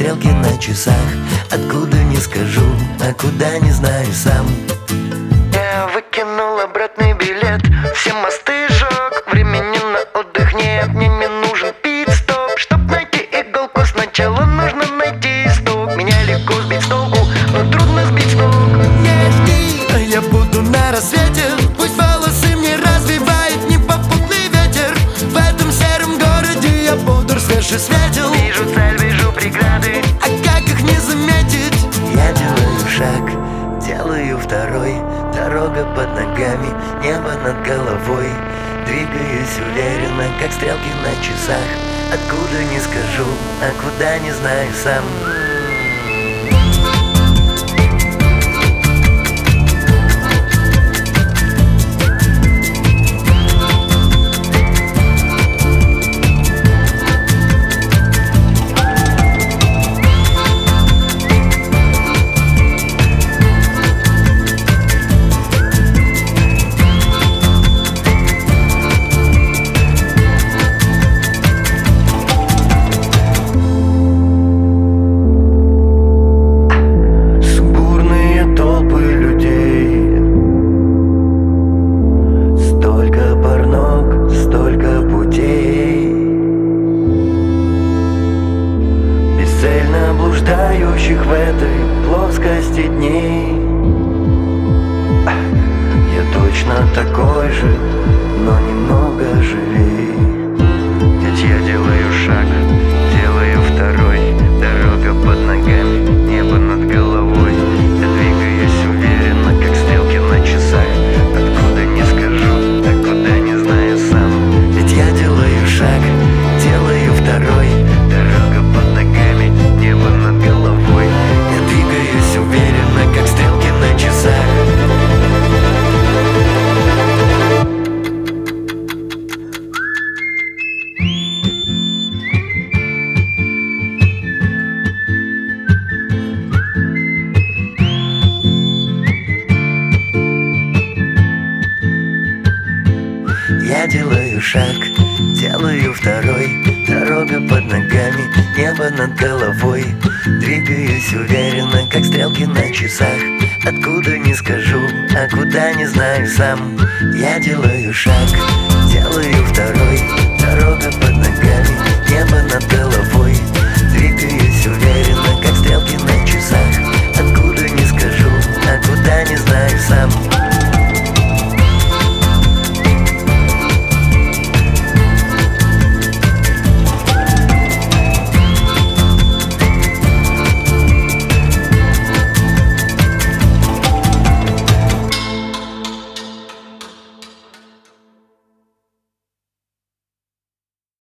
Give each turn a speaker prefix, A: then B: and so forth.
A: стрелки на часах. Откуда не скажу, а куда не знаю сам.
B: Я выкинул обратный билет, все мосты сжег, времени на отдых нет. Мне не нужен пит-стоп, чтоб найти иголку, сначала нужно найти исток. Меня легко сбить с толку, но трудно сбить с ног.
A: Не жди, а я буду на рассвете. Пусть волосы мне развивает непопутный ветер. В этом сером городе я бодр, свеж и светел.
B: Вижу цель, вижу преграды,
A: а как их не заметить? Я делаю шаг, делаю второй. Дорога под ногами, небо над головой. Двигаюсь уверенно, как стрелки на часах. Откуда не скажу, а куда не знаю сам. Блуждающих в этой плоскости дней. Я точно такой же, но немного живей.
B: ведь я делаю шаг, делаю второй. Дорога под ногами, небо над головой. Я двигаюсь уверенно, как стрелки на часах. Откуда не скажу, а куда не знаю сам.
A: Ведь я делаю шаг, делаю второй.
B: Дорога под ногами, небо над головой.
A: Я двигаюсь уверенно, как стрелки на часах. Я делаю шаг, делаю второй. Дорога под ногами, небо над головой. Двигаюсь уверенно, как стрелки на часах. Откуда не скажу, а куда не знаю сам. Я делаю шаг, делаю второй.